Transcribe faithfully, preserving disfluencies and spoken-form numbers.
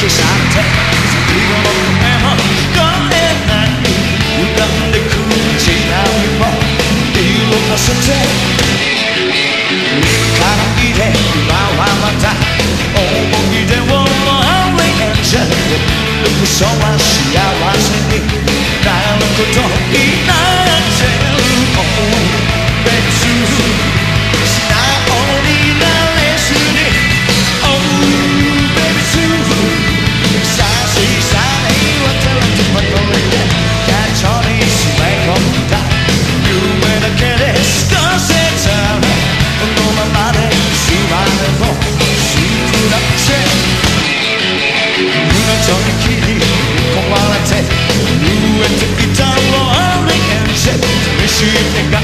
消されて最後の声も聞こえない浮かんでく街並みも色あせてからいで今はまた思い出をアレンジ嘘は幸せになることになってる別素直になれずに Oh baby too さしさに渡らてまとめて感情に締め込んだ夢だけで過ごせたらこのままでしまえば少なくて胸と息に壊れて震えていたローリング寂しい